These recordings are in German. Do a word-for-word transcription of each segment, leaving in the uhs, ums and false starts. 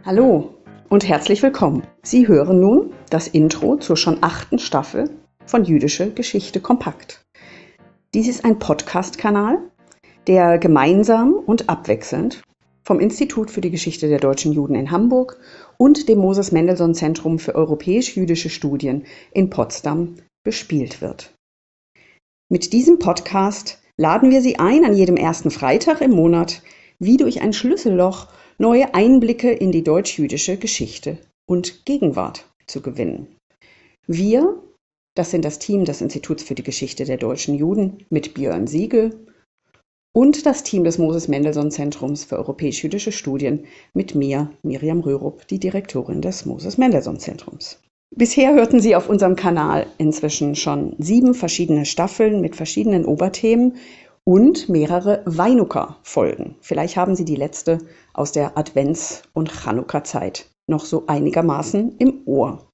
Hallo und herzlich willkommen. Sie hören nun das Intro zur schon achten Staffel von Jüdische Geschichte kompakt. Dies ist ein Podcast-Kanal, der gemeinsam und abwechselnd vom Institut für die Geschichte der deutschen Juden in Hamburg und dem Moses-Mendelssohn-Zentrum für europäisch-jüdische Studien in Potsdam bespielt wird. Mit diesem Podcast laden wir Sie ein, an jedem ersten Freitag im Monat wie durch ein Schlüsselloch neue Einblicke in die deutsch-jüdische Geschichte und Gegenwart zu gewinnen. Wir, das sind das Team des Instituts für die Geschichte der deutschen Juden mit Björn Siegel und das Team des Moses-Mendelssohn-Zentrums für europäisch-jüdische Studien mit mir, Miriam Rörup, die Direktorin des Moses-Mendelssohn-Zentrums. Bisher hörten Sie auf unserem Kanal inzwischen schon sieben verschiedene Staffeln mit verschiedenen Oberthemen und mehrere Weinukka-Folgen. Vielleicht haben Sie die letzte aus der Advents- und Chanukka-Zeit noch so einigermaßen im Ohr.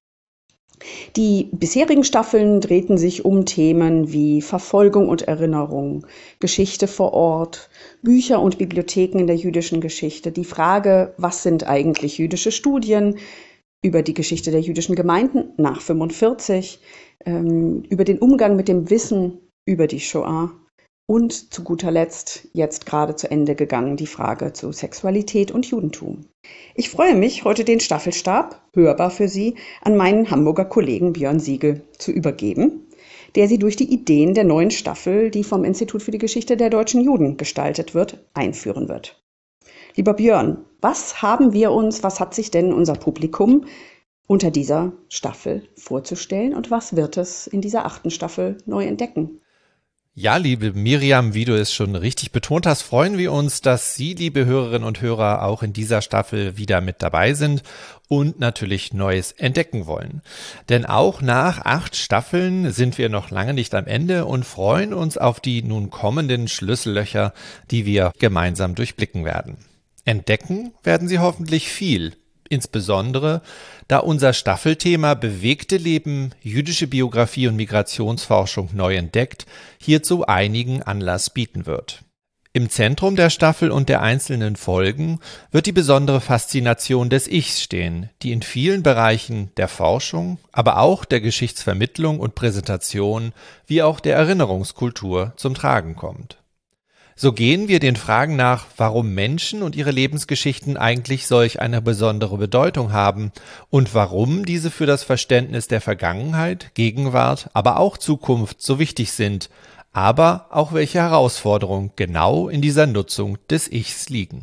Die bisherigen Staffeln drehten sich um Themen wie Verfolgung und Erinnerung, Geschichte vor Ort, Bücher und Bibliotheken in der jüdischen Geschichte, die Frage, was sind eigentlich jüdische Studien, über die Geschichte der jüdischen Gemeinden nach fünfundvierzig, ähm, über den Umgang mit dem Wissen über die Shoah und zu guter Letzt, jetzt gerade zu Ende gegangen, die Frage zu Sexualität und Judentum. Ich freue mich, heute den Staffelstab, hörbar für Sie, an meinen Hamburger Kollegen Björn Siegel zu übergeben, der Sie durch die Ideen der neuen Staffel, die vom Institut für die Geschichte der deutschen Juden gestaltet wird, einführen wird. Lieber Björn, was haben wir uns, was hat sich denn unser Publikum unter dieser Staffel vorzustellen und was wird es in dieser achten Staffel neu entdecken? Ja, liebe Miriam, wie du es schon richtig betont hast, freuen wir uns, dass Sie, liebe Hörerinnen und Hörer, auch in dieser Staffel wieder mit dabei sind und natürlich Neues entdecken wollen. Denn auch nach acht Staffeln sind wir noch lange nicht am Ende und freuen uns auf die nun kommenden Schlüssellöcher, die wir gemeinsam durchblicken werden. Entdecken werden Sie hoffentlich viel. Insbesondere, da unser Staffelthema bewegte Leben, jüdische Biografie und Migrationsforschung neu entdeckt, hierzu einigen Anlass bieten wird. Im Zentrum der Staffel und der einzelnen Folgen wird die besondere Faszination des Ichs stehen, die in vielen Bereichen der Forschung, aber auch der Geschichtsvermittlung und Präsentation wie auch der Erinnerungskultur zum Tragen kommt. So gehen wir den Fragen nach, warum Menschen und ihre Lebensgeschichten eigentlich solch eine besondere Bedeutung haben und warum diese für das Verständnis der Vergangenheit, Gegenwart, aber auch Zukunft so wichtig sind, aber auch welche Herausforderungen genau in dieser Nutzung des Ichs liegen.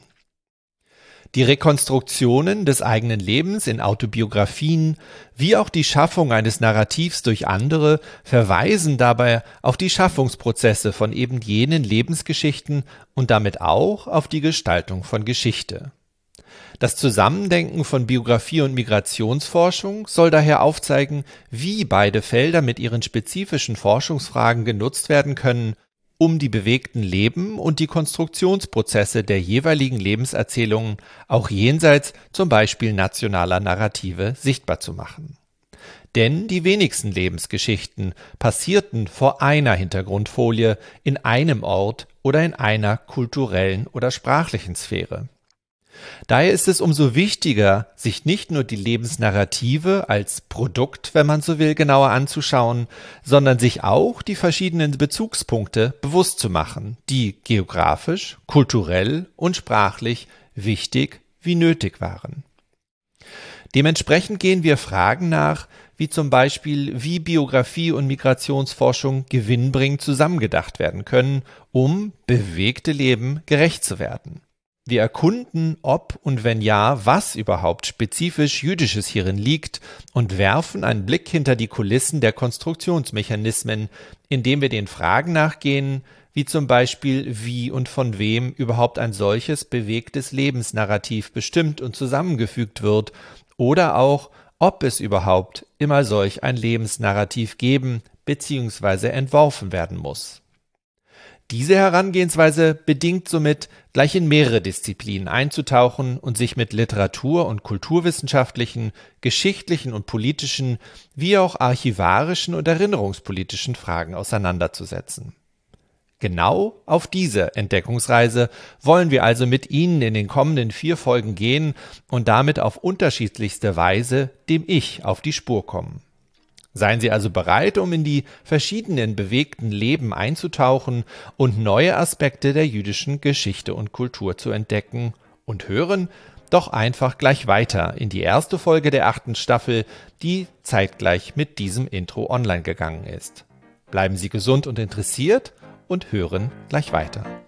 Die Rekonstruktionen des eigenen Lebens in Autobiografien, wie auch die Schaffung eines Narrativs durch andere, verweisen dabei auf die Schaffungsprozesse von eben jenen Lebensgeschichten und damit auch auf die Gestaltung von Geschichte. Das Zusammendenken von Biografie und Migrationsforschung soll daher aufzeigen, wie beide Felder mit ihren spezifischen Forschungsfragen genutzt werden können, um die bewegten Leben und die Konstruktionsprozesse der jeweiligen Lebenserzählungen auch jenseits zum Beispiel nationaler Narrative sichtbar zu machen. Denn die wenigsten Lebensgeschichten passierten vor einer Hintergrundfolie in einem Ort oder in einer kulturellen oder sprachlichen Sphäre. Daher ist es umso wichtiger, sich nicht nur die Lebensnarrative als Produkt, wenn man so will, genauer anzuschauen, sondern sich auch die verschiedenen Bezugspunkte bewusst zu machen, die geografisch, kulturell und sprachlich wichtig wie nötig waren. Dementsprechend gehen wir Fragen nach, wie zum Beispiel, wie Biografie und Migrationsforschung gewinnbringend zusammengedacht werden können, um bewegte Leben gerecht zu werden. Wir erkunden, ob und wenn ja, was überhaupt spezifisch Jüdisches hierin liegt und werfen einen Blick hinter die Kulissen der Konstruktionsmechanismen, indem wir den Fragen nachgehen, wie zum Beispiel, wie und von wem überhaupt ein solches bewegtes Lebensnarrativ bestimmt und zusammengefügt wird oder auch, ob es überhaupt immer solch ein Lebensnarrativ geben bzw. entworfen werden muss. Diese Herangehensweise bedingt somit, gleich in mehrere Disziplinen einzutauchen und sich mit literatur- und kulturwissenschaftlichen, geschichtlichen und politischen, wie auch archivarischen und erinnerungspolitischen Fragen auseinanderzusetzen. Genau auf diese Entdeckungsreise wollen wir also mit Ihnen in den kommenden vier Folgen gehen und damit auf unterschiedlichste Weise dem Ich auf die Spur kommen. Seien Sie also bereit, um in die verschiedenen bewegten Leben einzutauchen und neue Aspekte der jüdischen Geschichte und Kultur zu entdecken und hören doch einfach gleich weiter in die erste Folge der achten Staffel, die zeitgleich mit diesem Intro online gegangen ist. Bleiben Sie gesund und interessiert und hören gleich weiter.